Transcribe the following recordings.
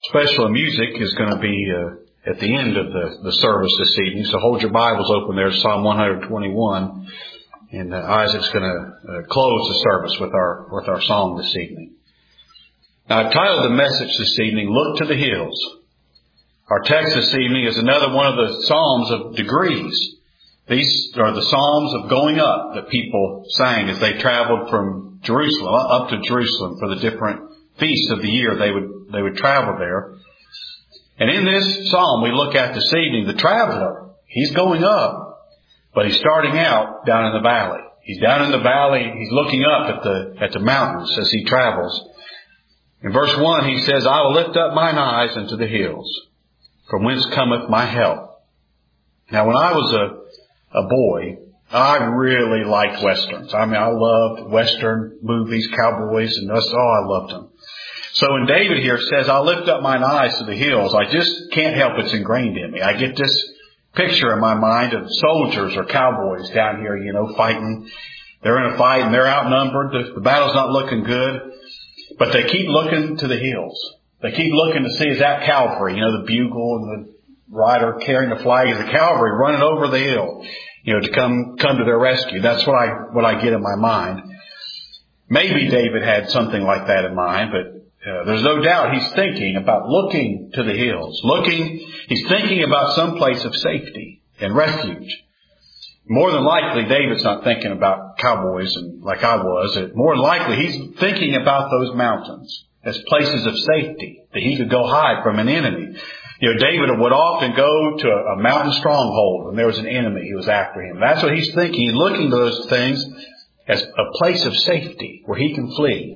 special music is going to be at the end of the service this evening. So hold your Bibles open there to Psalm 121. And Isaac's going to close the service with our song this evening. Now, I've titled the message this evening, Look to the Hills. Our text this evening is another one of the Psalms of degrees. These are the Psalms of going up that people sang as they traveled from Jerusalem, up to Jerusalem for the different feasts of the year. They would travel there. And in this Psalm we look at this evening, the traveler, he's going up, but he's starting out down in the valley. He's down in the valley. He's looking up at the mountains as he travels. In verse 1, he says, I will lift up mine eyes unto the hills, from whence cometh my help. Now, when I was a boy, I really liked Westerns. I loved Western movies, cowboys, and I loved them. So when David here says, I'll lift up mine eyes to the hills, I just can't help it's ingrained in me. I get this picture in my mind of soldiers or cowboys down here, fighting. They're in a fight and they're outnumbered. The battle's not looking good, but they keep looking to the hills. They keep looking to see, is that cavalry, the bugle and the rider carrying the flag, is the cavalry running over the hill, to come to their rescue. That's what I get in my mind. Maybe David had something like that in mind, but there's no doubt he's thinking about looking to the hills. He's thinking about some place of safety and refuge. More than likely, David's not thinking about cowboys and like I was. More than likely, he's thinking about those mountains as places of safety that he could go hide from an enemy. David would often go to a mountain stronghold when there was an enemy who was after him. That's what he's thinking. He's looking to those things as a place of safety where he can flee.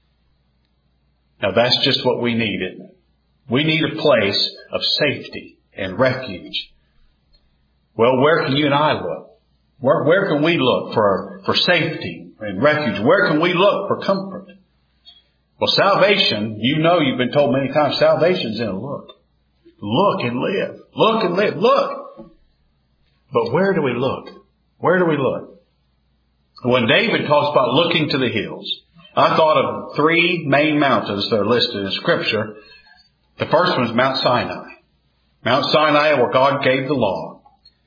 Now, that's just what we need, isn't it? We need a place of safety and refuge. Well, where can you and I look? Where can we look for safety and refuge? Where can we look for comfort? Well, salvation, you've been told many times, salvation's in a look. Look and live. Look and live. Look. But where do we look? Where do we look? When David talks about looking to the hills, I thought of three main mountains that are listed in Scripture. The first one is Mount Sinai. Mount Sinai, where God gave the law.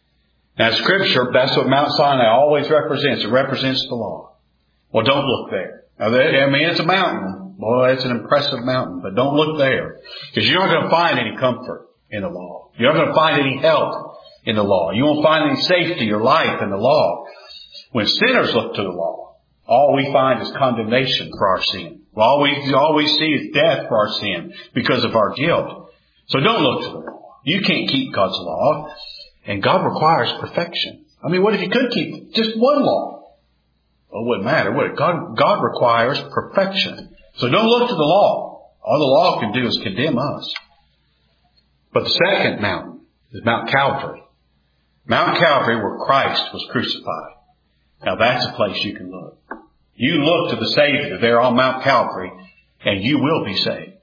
Now, Scripture, that's what Mount Sinai always represents. It represents the law. Well, don't look there. Now, it's a mountain. Boy, it's an impressive mountain, but don't look there. Because you're not going to find any comfort in the law. You're not going to find any help in the law. You won't find any safety or life in the law. When sinners look to the law, all we find is condemnation for our sin. All we see is death for our sin because of our guilt. So don't look to the law. You can't keep God's law. And God requires perfection. What if you could keep just one law? Well, it wouldn't matter, would it? God requires perfection. So don't look to the law. All the law can do is condemn us. But the second mountain is Mount Calvary. Mount Calvary, where Christ was crucified. Now that's a place you can look. You look to the Savior there on Mount Calvary, and you will be saved.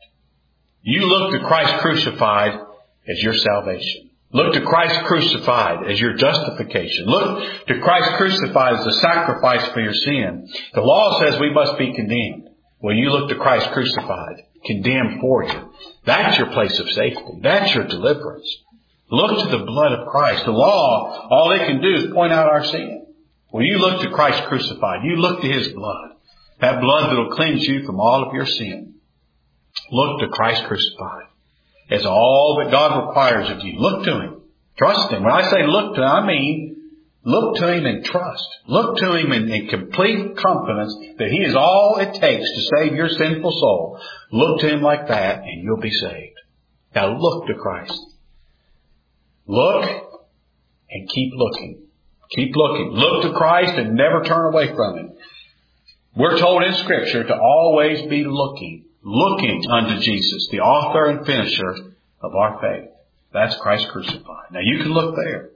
You look to Christ crucified as your salvation. Look to Christ crucified as your justification. Look to Christ crucified as the sacrifice for your sin. The law says we must be condemned. Well, you look to Christ crucified, condemned for you. That's your place of safety. That's your deliverance. Look to the blood of Christ. The law, all it can do is point out our sin. Well, you look to Christ crucified. You look to His blood. That blood that will cleanse you from all of your sin. Look to Christ crucified as all that God requires of you. Look to Him. Trust Him. When I say look to Him, I mean look to Him in trust. Look to Him in complete confidence that He is all it takes to save your sinful soul. Look to Him like that and you'll be saved. Now look to Christ. Look and keep looking. Keep looking. Look to Christ and never turn away from Him. We're told in Scripture to always be looking unto Jesus, the author and finisher of our faith. That's Christ crucified. Now you can look there.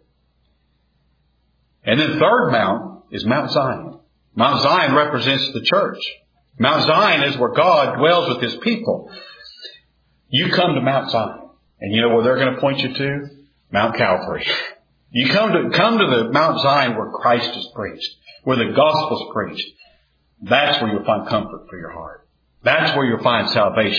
And then the third mount is Mount Zion. Mount Zion represents the church. Mount Zion is where God dwells with His people. You come to Mount Zion, and you know where they're going to point you to? Mount Calvary. You come to the Mount Zion where Christ is preached, where the gospel is preached. That's where you'll find comfort for your heart. That's where you'll find salvation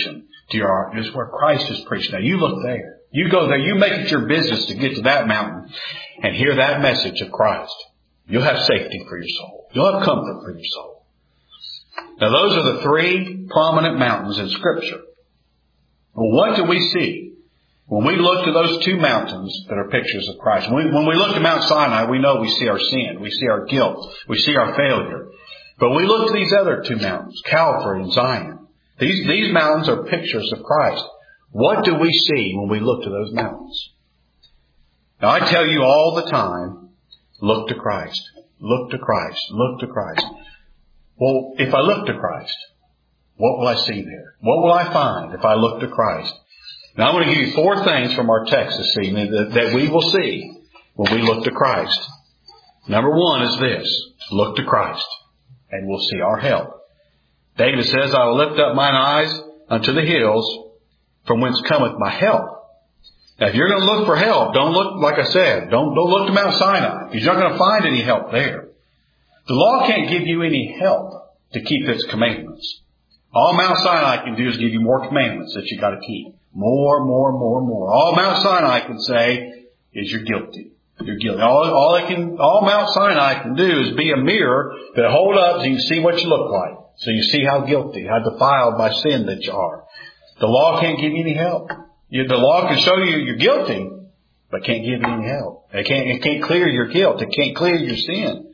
to your heart is where Christ is preached. Now you look there. You go there. You make it your business to get to that mountain and hear that message of Christ. You'll have safety for your soul. You'll have comfort for your soul. Now those are the three prominent mountains in Scripture. Well, what do we see when we look to those two mountains that are pictures of Christ? When we look to Mount Sinai, we know we see our sin. We see our guilt. We see our failure. But we look to these other two mountains, Calvary and Zion. These mountains are pictures of Christ. What do we see when we look to those mountains? Now I tell you all the time, look to Christ. Look to Christ. Look to Christ. Well, if I look to Christ, what will I see there? What will I find if I look to Christ? Now I'm going to give you four things from our text this evening that we will see when we look to Christ. Number one is this. Look to Christ and we'll see our help. David says, I will lift up mine eyes unto the hills from whence cometh my help. Now if you're going to look for help, don't look, like I said, don't look to Mount Sinai. You're not going to find any help there. The law can't give you any help to keep its commandments. All Mount Sinai can do is give you more commandments that you got to keep. More. All Mount Sinai can say is you're guilty. You're guilty. All Mount Sinai can do is be a mirror that hold up so you can see what you look like. So you see how guilty, how defiled by sin that you are. The law can't give you any help. The law can show you you're guilty, but can't give you any help. It can't clear your guilt. It can't clear your sin.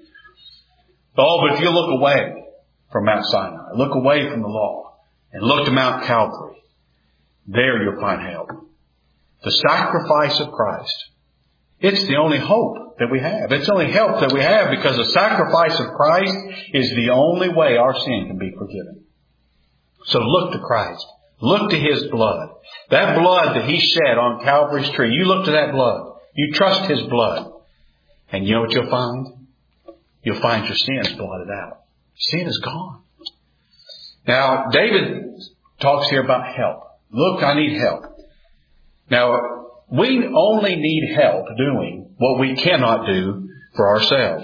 But if you look away from Mount Sinai, look away from the law, and look to Mount Calvary, there you'll find help. The sacrifice of Christ. It's the only hope that we have. It's the only help that we have because the sacrifice of Christ is the only way our sin can be forgiven. So look to Christ. Look to His blood. That blood that He shed on Calvary's tree. You look to that blood. You trust His blood. And you know what you'll find? You'll find your sins blotted out. Sin is gone. Now, David talks here about help. Look, I need help. Now, we only need help doing what we cannot do for ourselves.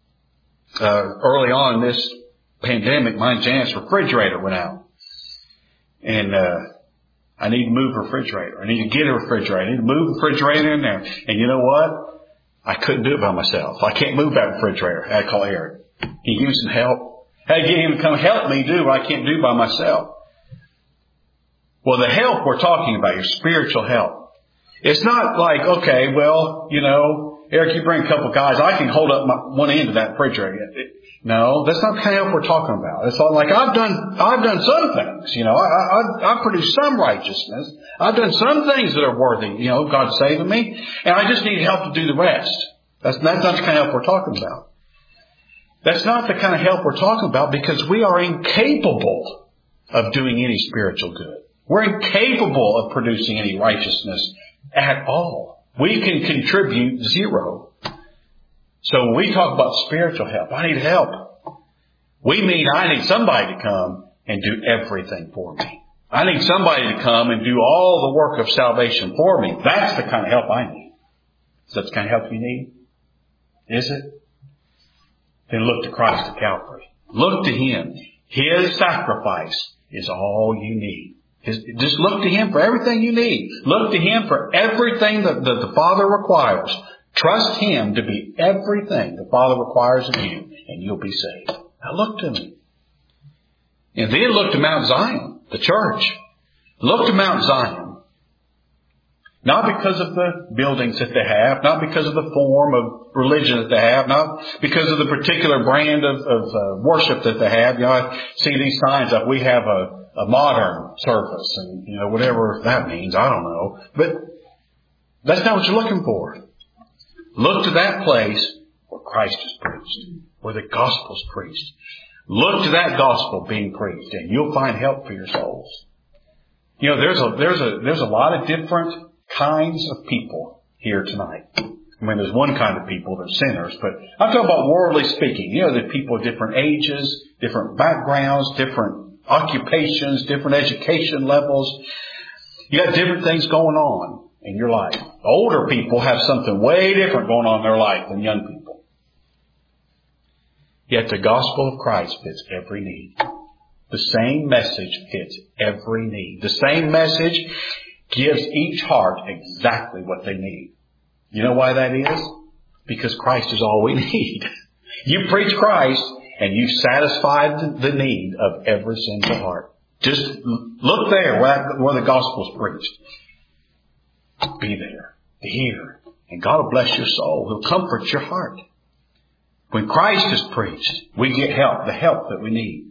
Early on in this pandemic, my Janet's refrigerator went out. And I need to move a refrigerator. I need to get a refrigerator. I need to move the refrigerator in there. And you know what? I couldn't do it by myself. I can't move that refrigerator. I had to call Eric. He gave me some help. I had to get him to come help me do what I can't do by myself. Well, the help we're talking about, your spiritual help. It's not like, okay, well, Eric, you bring a couple of guys. I can hold up one end of that refrigerator. No, that's not the kind of help we're talking about. It's like I've done some things, I've produced some righteousness. I've done some things that are worthy, God saving me. And I just need help to do the rest. That's not the kind of help we're talking about. That's not the kind of help we're talking about because we are incapable of doing any spiritual good. We're incapable of producing any righteousness at all. We can contribute zero. So when we talk about spiritual help, I need help. We mean I need somebody to come and do everything for me. I need somebody to come and do all the work of salvation for me. That's the kind of help I need. Is that the kind of help you need? Is it? Then look to Christ at Calvary. Look to Him. His sacrifice is all you need. Just look to Him for everything you need. Look to Him for everything that the Father requires. Trust Him to be everything the Father requires of you, and you'll be saved. Now look to Him. And then look to Mount Zion, the church. Look to Mount Zion. Not because of the buildings that they have, not because of the form of religion that they have, not because of the particular brand of worship that they have. I see these signs that we have a modern service and, whatever that means, I don't know. But that's not what you're looking for. Look to that place where Christ is preached, where the gospel is preached. Look to that gospel being preached, and you'll find help for your souls. There's a lot of different kinds of people here tonight. There's one kind of people, they're sinners, but I'm talking about worldly speaking. There's people of different ages, different backgrounds, different occupations, different education levels. You got different things going on in your life. Older people have something way different going on in their life than young people. Yet the gospel of Christ fits every need. The same message fits every need. The same message gives each heart exactly what they need. You know why that is? Because Christ is all we need. You preach Christ and you've satisfied the need of every single heart. Just look there where the gospel's preached. Be there. Be here. And God will bless your soul. He'll comfort your heart. When Christ is preached, we get help, the help that we need.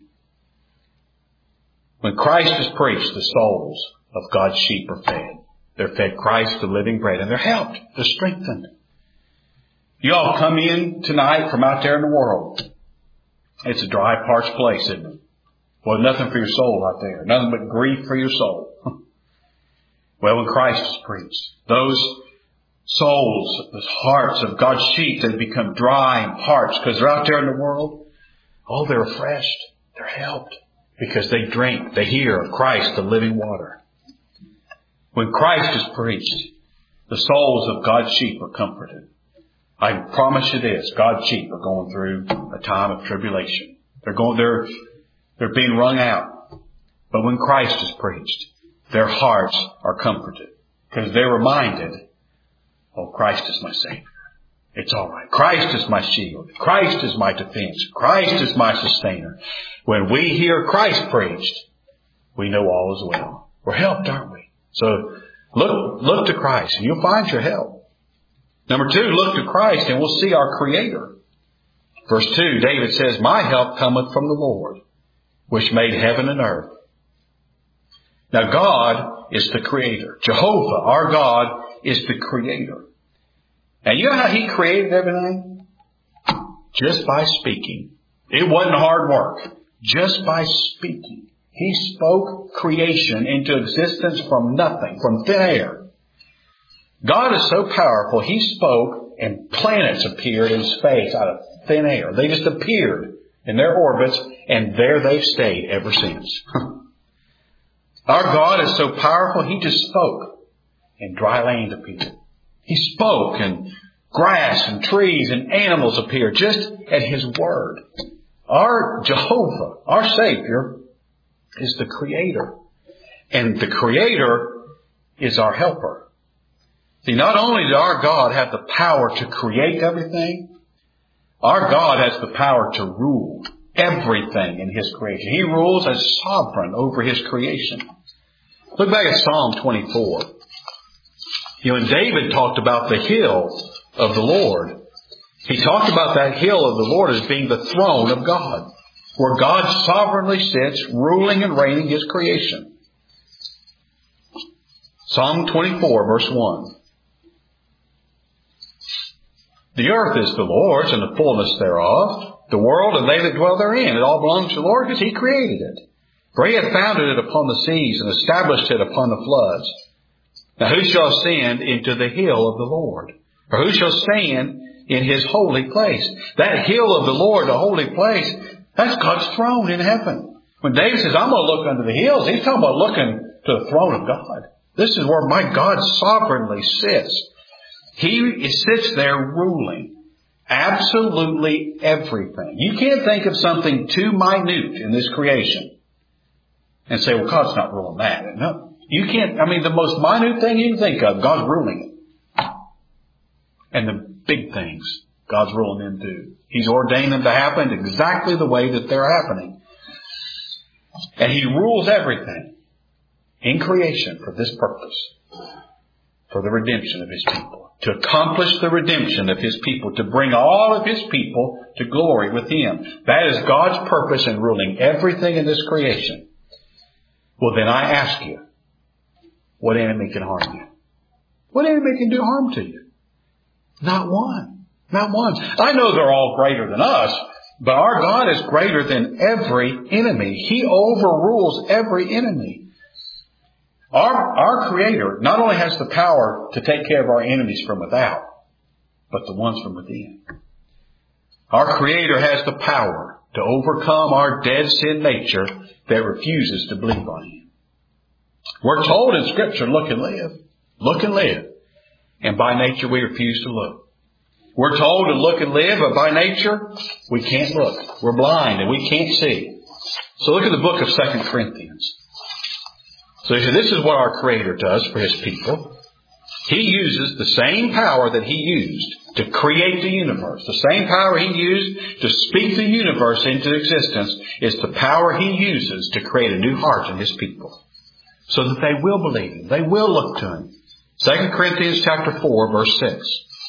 When Christ is preached, the souls of God's sheep are fed. They're fed Christ, the living bread, and they're helped. They're strengthened. You all come in tonight from out there in the world. It's a dry, parched place, isn't it? Well, nothing for your soul out there. Nothing but grief for your soul. Well, when Christ is preached, those souls, those hearts of God's sheep that become dry and parched because they're out there in the world, oh, they're refreshed. They're helped because they drink, they hear of Christ, the living water. When Christ is preached, the souls of God's sheep are comforted. I promise you this, God's sheep are going through a time of tribulation. They're being wrung out. But when Christ is preached, their hearts are comforted because they're reminded, oh, Christ is my Savior. It's all right. Christ is my shield. Christ is my defense. Christ is my sustainer. When we hear Christ preached, we know all is well. We're helped, aren't we? So look to Christ and you'll find your help. Number 2, look to Christ and we'll see our Creator. Verse 2, David says, my help cometh from the Lord, which made heaven and earth. Now God is the Creator. Jehovah, our God, is the Creator. And you know how He created everything? Just by speaking. It wasn't hard work. Just by speaking. He spoke creation into existence from nothing, from thin air. God is so powerful, He spoke and planets appeared in space out of thin air. They just appeared in their orbits and there they've stayed ever since. Our God is so powerful, He just spoke and dry land appeared. He spoke and grass and trees and animals appeared just at His word. Our Jehovah, our Savior, is the Creator. And the Creator is our helper. See, not only does our God have the power to create everything, our God has the power to rule everything in His creation. He rules as sovereign over His creation. Look back at Psalm 24. And David talked about the hill of the Lord. He talked about that hill of the Lord as being the throne of God, where God sovereignly sits, ruling and reigning His creation. Psalm 24, verse 1. The earth is the Lord's and the fullness thereof, the world and they that dwell therein. It all belongs to the Lord because He created it. For He hath founded it upon the seas and established it upon the floods. Now who shall ascend into the hill of the Lord? Or who shall stand in His holy place? That hill of the Lord, the holy place, that's God's throne in heaven. When David says, I'm going to look under the hills, he's talking about looking to the throne of God. This is where my God sovereignly sits. He sits there ruling absolutely everything. You can't think of something too minute in this creation and say, well, God's not ruling that. No, you can't. I mean, the most minute thing you can think of, God's ruling it. And the big things, God's ruling them too. He's ordained them to happen exactly the way that they're happening. And He rules everything in creation for this purpose, for the redemption of His people. To accomplish the redemption of His people, to bring all of His people to glory with Him. That is God's purpose in ruling everything in this creation. Well, then I ask you, what enemy can harm you? What enemy can do harm to you? Not one. Not one. I know they're all greater than us, but our God is greater than every enemy. He overrules every enemy. Our Creator not only has the power to take care of our enemies from without, but the ones from within. Our Creator has the power to overcome our dead sin nature that refuses to believe on Him. We're told in Scripture, look and live. Look and live. And by nature we refuse to look. We're told to look and live, but by nature we can't look. We're blind and we can't see. So look at the book of 2 Corinthians. So this is what our Creator does for His people. He uses the same power that He used to create the universe. The same power He used to speak the universe into existence is the power He uses to create a new heart in His people. So that they will believe Him. They will look to Him. 2 Corinthians chapter 4, verse 6.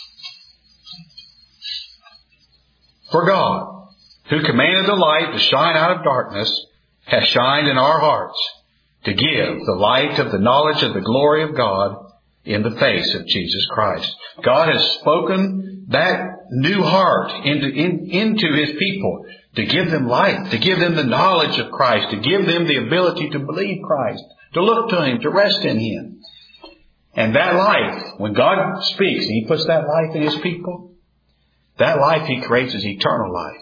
For God, who commanded the light to shine out of darkness, hath shined in our hearts to give the light of the knowledge of the glory of God in the face of Jesus Christ. God has spoken that new heart into His people to give them light, to give them the knowledge of Christ, to give them the ability to believe Christ, to look to Him, to rest in Him. And that life, when God speaks and He puts that life in His people, that life He creates is eternal life.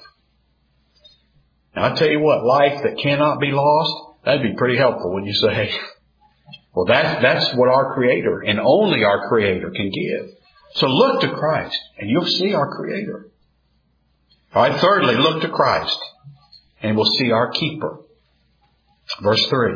Now I tell you what, life that cannot be lost, that'd be pretty helpful when you say, well, that's what our Creator and only our Creator can give. So look to Christ and you'll see our Creator. All right, thirdly, look to Christ and we'll see our Keeper. Verse 3.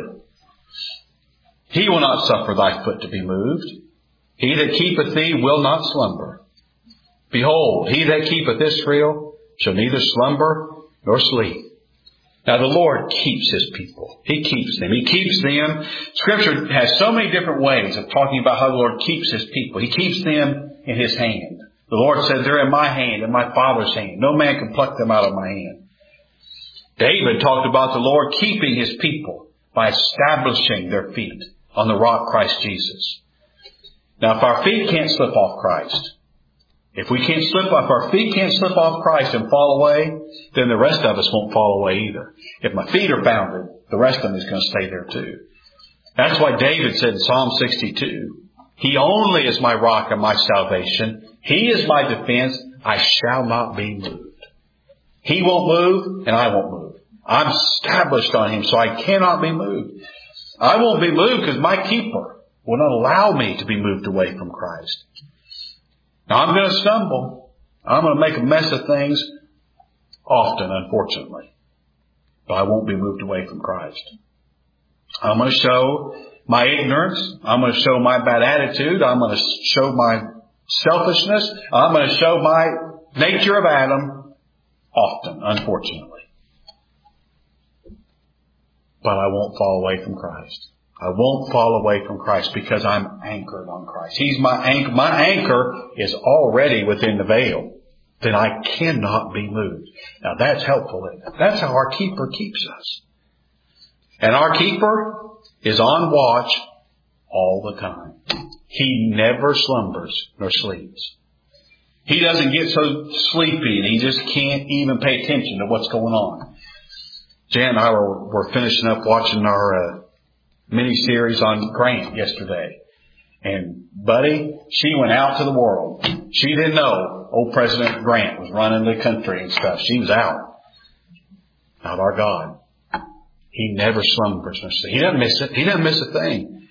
He will not suffer thy foot to be moved. He that keepeth thee will not slumber. Behold, he that keepeth Israel shall neither slumber nor sleep. Now the Lord keeps His people. He keeps them. He keeps them. Scripture has so many different ways of talking about how the Lord keeps His people. He keeps them in His hand. The Lord said, they're in my hand, in my Father's hand. No man can pluck them out of my hand. David talked about the Lord keeping His people by establishing their feet on the rock Christ Jesus. Now if our feet can't slip off Christ, if our feet can't slip off Christ and fall away, then the rest of us won't fall away either. If my feet are bounded, the rest of them is going to stay there too. That's why David said in Psalm 62, He only is my rock and my salvation. He is my defense. I shall not be moved. He won't move and I won't move. I'm established on Him, so I cannot be moved. I won't be moved because my keeper will not allow me to be moved away from Christ. Now I'm going to stumble. I'm going to make a mess of things often, unfortunately. But I won't be moved away from Christ. I'm going to show my ignorance. I'm going to show my bad attitude. I'm going to show my selfishness. I'm going to show my nature of Adam often, unfortunately. But I won't fall away from Christ. I won't fall away from Christ because I'm anchored on Christ. He's my anchor. My anchor is already within the veil. Then I cannot be moved. Now that's helpful. That's how our keeper keeps us. And our keeper is on watch all the time. He never slumbers nor sleeps. He doesn't get so sleepy and he just can't even pay attention to what's going on. Jan and I were finishing up watching our mini-series on Grant yesterday. And buddy, she went out to the world. She didn't know old President Grant was running the country and stuff. She was out. Not our God. He never slumbers nor sleeps. He doesn't miss it. He doesn't miss a thing.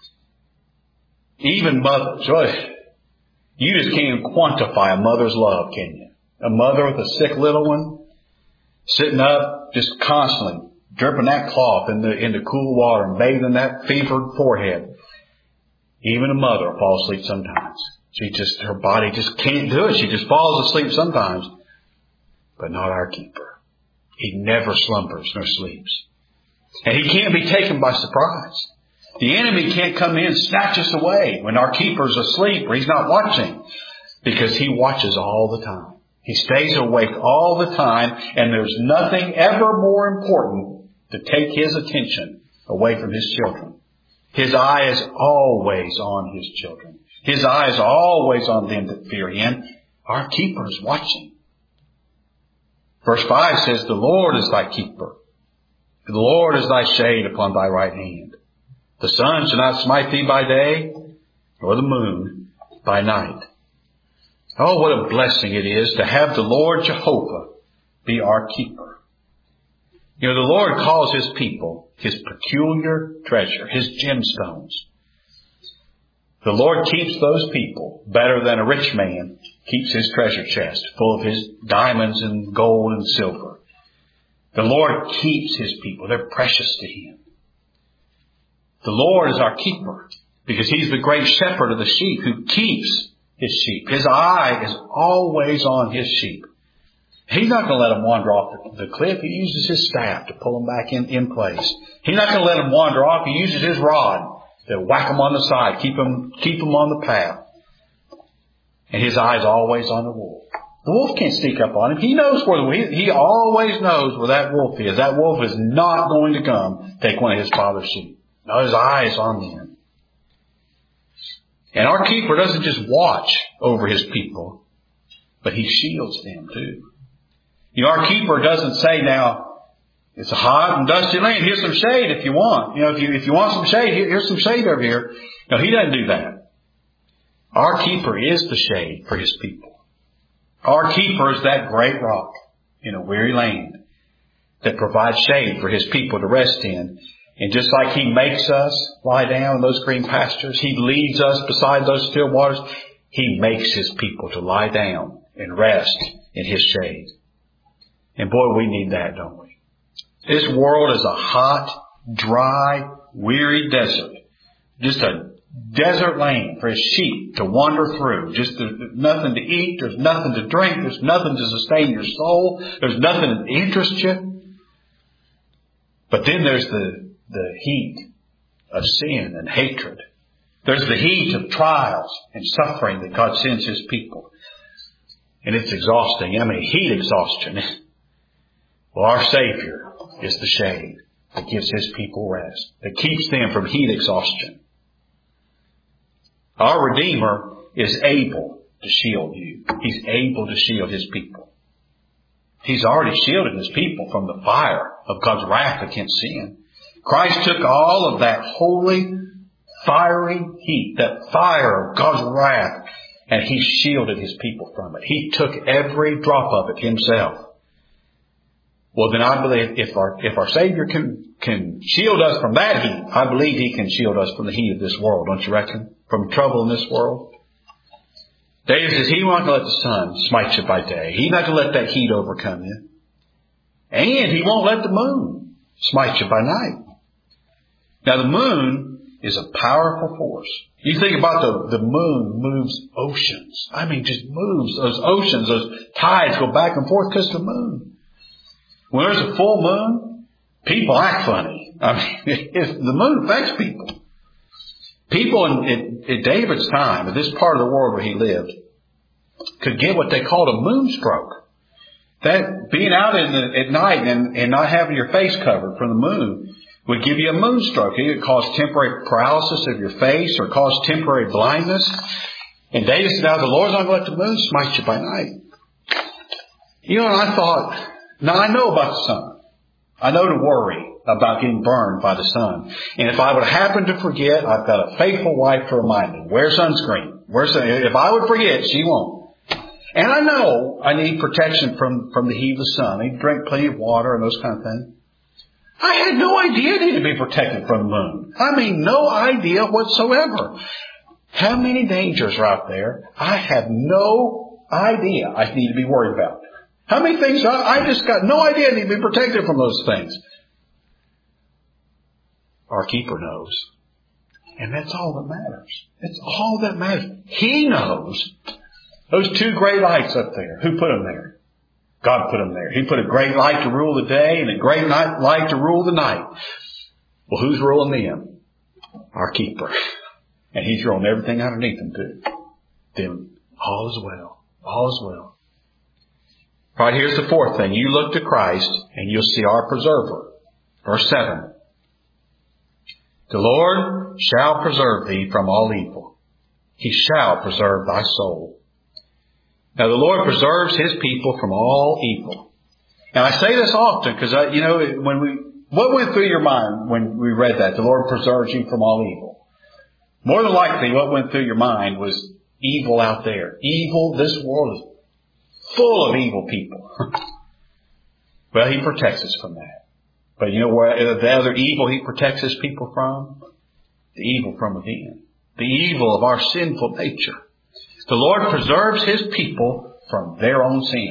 Even mothers. You just can't even quantify a mother's love, can you? A mother with a sick little one, sitting up, just constantly dripping that cloth into cool water and bathing that fevered forehead. Even a mother will fall asleep sometimes. Her body just can't do it. She just falls asleep sometimes. But not our keeper. He never slumbers nor sleeps. And He can't be taken by surprise. The enemy can't come in and snatch us away when our keeper's asleep or He's not watching. Because He watches all the time. He stays awake all the time, and there's nothing ever more important to take His attention away from His children. His eye is always on His children. His eye is always on them that fear Him. Our keeper is watching. Verse 5 says, the Lord is thy keeper. The Lord is thy shade upon thy right hand. The sun shall not smite thee by day, nor the moon by night. Oh, what a blessing it is to have the Lord Jehovah be our keeper. You know, the Lord calls His people His peculiar treasure, His gemstones. The Lord keeps those people better than a rich man keeps his treasure chest full of his diamonds and gold and silver. The Lord keeps His people. They're precious to Him. The Lord is our keeper because He's the great shepherd of the sheep who keeps His sheep. His eye is always on His sheep. He's not going to let them wander off the cliff. He uses His staff to pull them back in place. He's not going to let them wander off. He uses His rod to whack them on the side, keep them on the path. And His eye is always on the wolf. The wolf can't sneak up on him. He knows he always knows where that wolf is. That wolf is not going to come take one of His Father's sheep. No, His eye is on them. And our keeper doesn't just watch over His people, but He shields them too. You know, our keeper doesn't say, now, it's a hot and dusty land. Here's some shade if you want. You know, if you want some shade, here's some shade over here. No, He doesn't do that. Our keeper is the shade for His people. Our keeper is that great rock in a weary land that provides shade for His people to rest in. And just like He makes us lie down in those green pastures, He leads us beside those still waters, He makes His people to lie down and rest in His shade. And boy, we need that, don't we? This world is a hot, dry, weary desert. Just a desert land for His sheep to wander through. Just there's nothing to eat. There's nothing to drink. There's nothing to sustain your soul. There's nothing to interest you. But then there's the heat of sin and hatred. There's the heat of trials and suffering that God sends His people. And it's exhausting. I mean, heat exhaustion. Well, our Savior is the shade that gives His people rest, that keeps them from heat exhaustion. Our Redeemer is able to shield you. He's able to shield His people. He's already shielded His people from the fire of God's wrath against sin. Christ took all of that holy, fiery heat, that fire of God's wrath, and He shielded His people from it. He took every drop of it Himself. Well, then I believe if our Savior can shield us from that heat, I believe He can shield us from the heat of this world, don't you reckon? From trouble in this world. David says He's not going to let the sun smite you by day. He's not going to let that heat overcome you. And He won't let the moon smite you by night. Now the moon is a powerful force. You think about the moon moves oceans. I mean, just moves those oceans. Those tides go back and forth because of the moon. When there's a full moon, people act funny. I mean, the moon affects people. People in David's time, in this part of the world where he lived, could get what they called a moonstroke. That being out at night and not having your face covered from the moon would give you a moonstroke. It could cause temporary paralysis of your face or cause temporary blindness. And David said, now the Lord's not going to let the moon smite you by night. You know, and I thought, now I know about the sun. I know to worry about getting burned by the sun. And if I would happen to forget, I've got a faithful wife to remind me, wear sunscreen. If I would forget, she won't. And I know I need protection from the heat of the sun. I need to drink plenty of water and those kind of things. I had no idea I needed to be protected from the moon. I mean, no idea whatsoever. How many dangers are out there? I have no idea I need to be worried about. How many things? I just got no idea I need to be protected from those things. Our keeper knows. And that's all that matters. It's all that matters. He knows. Those two great lights up there, who put them there? God put them there. He put a great light to rule the day and a great light to rule the night. Well, who's ruling them? Our keeper. And He's ruling everything underneath them too. Then all is well. All is well. All right, here's the fourth thing. You look to Christ and you'll see our preserver. Verse 7. The Lord shall preserve thee from all evil. He shall preserve thy soul. Now the Lord preserves His people from all evil. And I say this often because, what went through your mind when we read that? The Lord preserves you from all evil. More than likely what went through your mind was evil out there. Evil, this world is full of evil people. Well, He protects us from that. But you know where the other evil He protects His people from? The evil from within. The evil of our sinful nature. The Lord preserves His people from their own sin.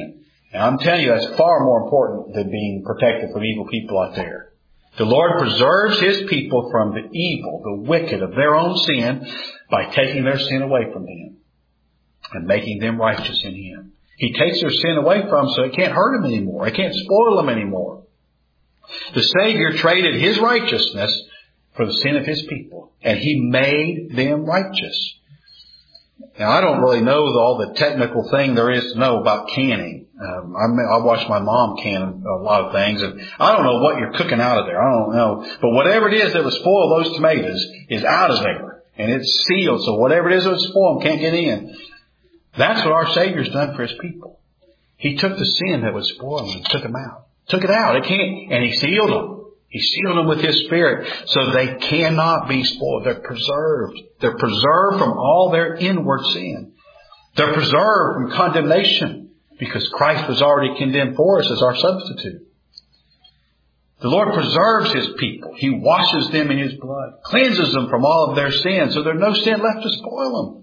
And I'm telling you, that's far more important than being protected from evil people out there. The Lord preserves His people from the evil, the wicked of their own sin by taking their sin away from them and making them righteous in Him. He takes their sin away from them so it can't hurt them anymore. It can't spoil them anymore. The Savior traded His righteousness for the sin of His people, and He made them righteous. Now, I don't really know all the technical thing there is to know about canning. I watched my mom can a lot of things, and I don't know what you're cooking out of there. I don't know. But whatever it is that would spoil those tomatoes is out of there, and it's sealed. So whatever it is that would spoil them can't get in. That's what our Savior's done for His people. He took the sin that would spoil them and took them out. Took it out. It can't, and He sealed them. He sealed them with His Spirit so they cannot be spoiled. They're preserved. They're preserved from all their inward sin. They're preserved from condemnation because Christ was already condemned for us as our substitute. The Lord preserves His people. He washes them in His blood, cleanses them from all of their sins so there's no sin left to spoil them.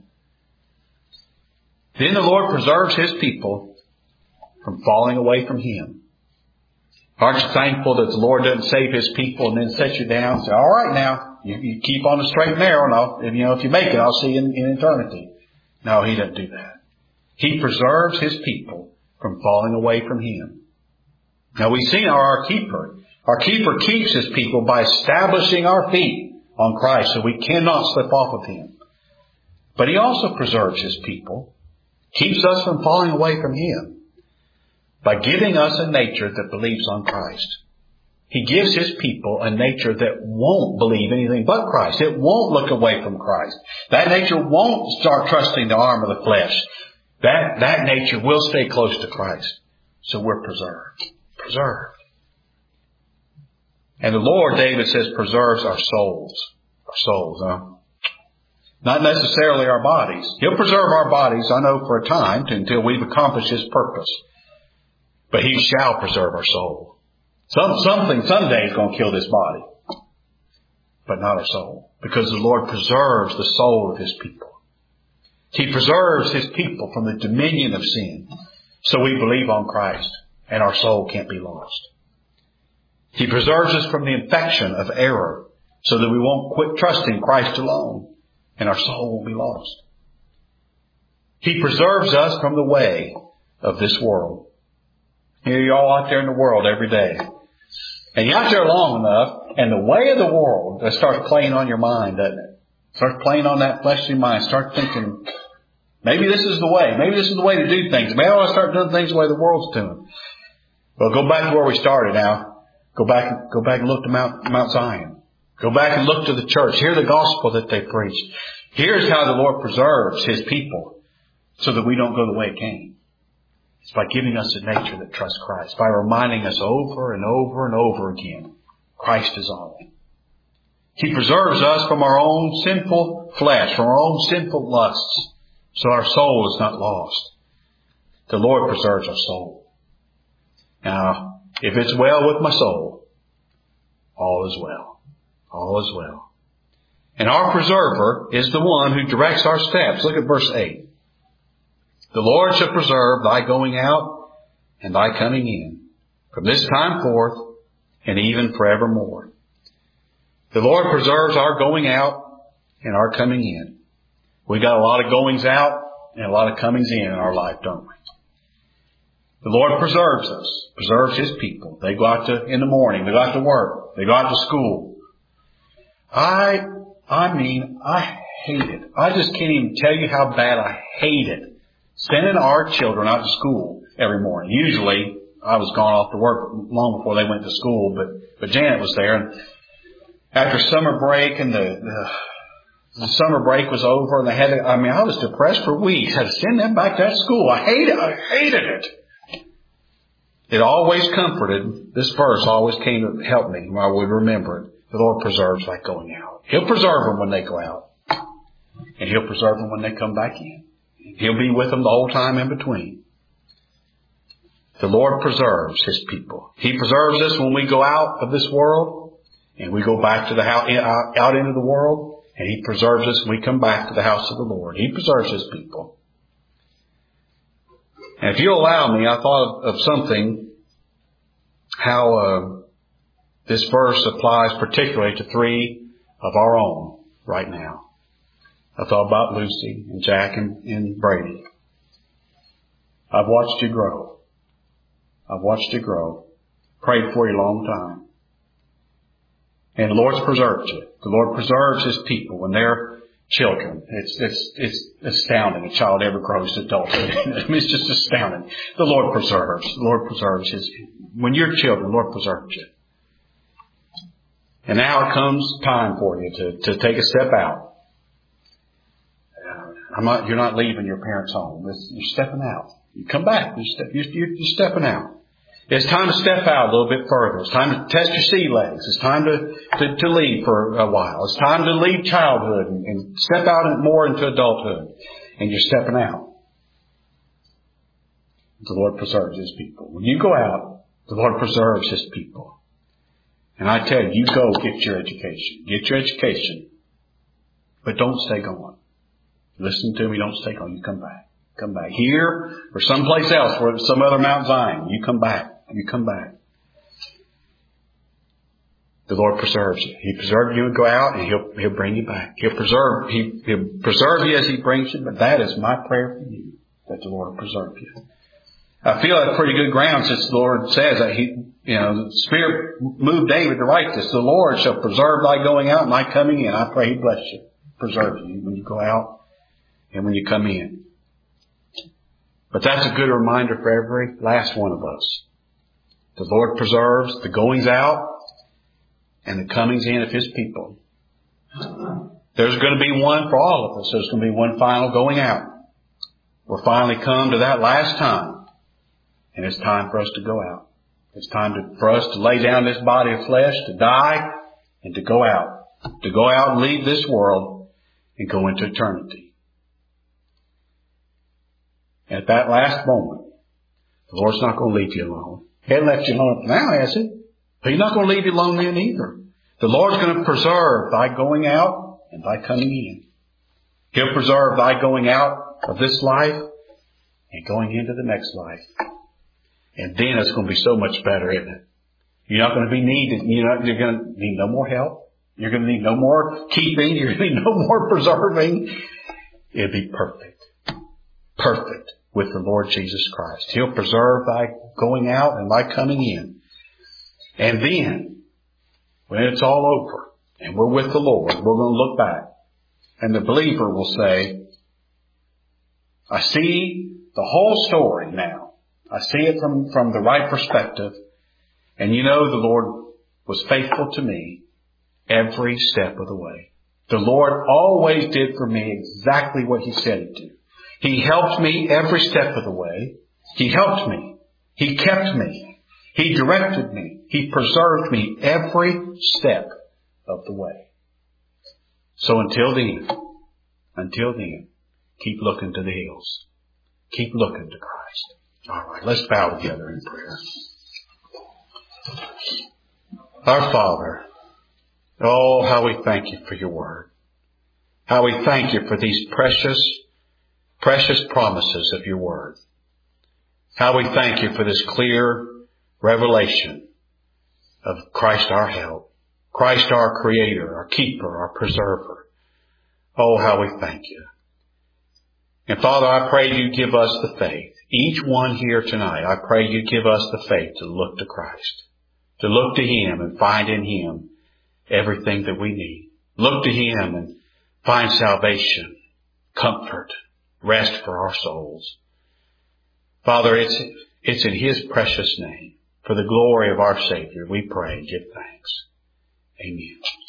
Then the Lord preserves His people from falling away from Him. Aren't you thankful that the Lord doesn't save His people and then set you down and say, all right now, you keep on the straight and narrow, and if you make it, I'll see you in eternity. No, He doesn't do that. He preserves His people from falling away from Him. Now we see our keeper. Our keeper keeps His people by establishing our feet on Christ so we cannot slip off of Him. But He also preserves His people, keeps us from falling away from Him, by giving us a nature that believes on Christ. He gives His people a nature that won't believe anything but Christ. It won't look away from Christ. That nature won't start trusting the arm of the flesh. That nature will stay close to Christ. So we're preserved. Preserved. And the Lord, David says, preserves our souls. Our souls, huh? Not necessarily our bodies. He'll preserve our bodies, I know, for a time until we've accomplished His purpose. But He shall preserve our soul. Someday is going to kill this body. But not our soul. Because the Lord preserves the soul of His people. He preserves His people from the dominion of sin. So we believe on Christ. And our soul can't be lost. He preserves us from the infection of error. So that we won't quit trusting Christ alone. And our soul won't be lost. He preserves us from the way of this world. Here you're all out there in the world every day. And you're out there long enough, and the way of the world that starts playing on your mind, doesn't it? Starts playing on that fleshly mind. Start thinking, maybe this is the way. Maybe this is the way to do things. Maybe I want to start doing things the way the world's doing. Well, go back to where we started now. Go back and look to Mount Zion. Go back and look to the church. Hear the gospel that they preached. Here's how the Lord preserves His people so that we don't go the way it came. It's by giving us a nature that trusts Christ. By reminding us over and over and over again, Christ is all. He preserves us from our own sinful flesh, from our own sinful lusts, so our soul is not lost. The Lord preserves our soul. Now, if it's well with my soul, all is well. All is well. And our preserver is the one who directs our steps. Look at verse 8. The Lord shall preserve thy going out and thy coming in from this time forth and even forevermore. The Lord preserves our going out and our coming in. We got a lot of goings out and a lot of comings in our life, don't we? The Lord preserves us, preserves His people. They go out in the morning, they go out to work, they go out to school. I hate it. I just can't even tell you how bad I hate it. Sending our children out to school every morning. Usually, I was gone off to work long before they went to school, but Janet was there. And after summer break and the summer break was over and I was depressed for weeks. I had to send them back to that school. I hated it. It always comforted, this verse always came to help me while we remember it. The Lord preserves like going out. He'll preserve them when they go out. And He'll preserve them when they come back in. He'll be with them the whole time in between. The Lord preserves His people. He preserves us when we go out of this world and we go back to the house, out into the world, and He preserves us when we come back to the house of the Lord. He preserves His people. And if you'll allow me, I thought of something, how this verse applies particularly to three of our own right now. I thought about Lucy and Jack and Brady. I've watched you grow. I've watched you grow. Prayed for you a long time. And the Lord's preserved you. The Lord preserves His people when they're children. It's astounding. A child ever grows to adulthood. I mean, it's just astounding. The Lord preserves. The Lord preserves His. When you're children, the Lord preserves you. And now it comes time for you to take a step out. You're not leaving your parents' home. You're stepping out. You come back. You're stepping out. It's time to step out a little bit further. It's time to test your sea legs. It's time to leave for a while. It's time to leave childhood and step out more into adulthood. And you're stepping out. The Lord preserves His people. When you go out, the Lord preserves His people. And I tell you, you go get your education. Get your education. But don't stay gone. Listen to me, don't stay gone. You come back. Come back. Here or someplace else, or some other Mount Zion. You come back. You come back. The Lord preserves you. He preserves you and go out, and He'll bring you back. He'll preserve you as He brings you. But that is my prayer for you, that the Lord will preserve you. I feel that's pretty good ground, since the Lord says that the Spirit moved David to write this. The Lord shall preserve thy going out and thy coming in. I pray He bless you, preserve you when you go out and when you come in. But that's a good reminder for every last one of us. The Lord preserves the goings out and the comings in of His people. There's going to be one for all of us. There's going to be one final going out. We'll finally come to that last time. And it's time for us to go out. It's time for us to lay down this body of flesh, to die, and to go out. To go out and leave this world and go into eternity. At that last moment, the Lord's not going to leave you alone. He hasn't left you alone now, has He? But He's not going to leave you alone then either. The Lord's going to preserve thy going out and thy coming in. He'll preserve thy going out of this life and going into the next life. And then it's going to be so much better, isn't it? You're not going to be needed. You're going to need no more help. You're going to need no more keeping. You're going to need no more preserving. It'll be perfect. Perfect with the Lord Jesus Christ. He'll preserve thy going out and thy coming in. And then, when it's all over and we're with the Lord, we're going to look back. And the believer will say, I see the whole story now. I see it from the right perspective. And the Lord was faithful to me every step of the way. The Lord always did for me exactly what He said He'd do. He helped me every step of the way. He helped me. He kept me. He directed me. He preserved me every step of the way. So until then, keep looking to the hills. Keep looking to Christ. All right, let's bow together in prayer. Our Father, oh, how we thank You for Your word. How we thank You for these precious promises of Your word. How we thank You for this clear revelation of Christ our help, Christ our creator, our keeper, our preserver. Oh, how we thank You. And Father, I pray You give us the faith. Each one here tonight, I pray You give us the faith to look to Christ, to look to Him and find in Him everything that we need. Look to Him and find salvation, comfort, rest for our souls. Father, it's in His precious name, for the glory of our Savior, we pray and give thanks. Amen.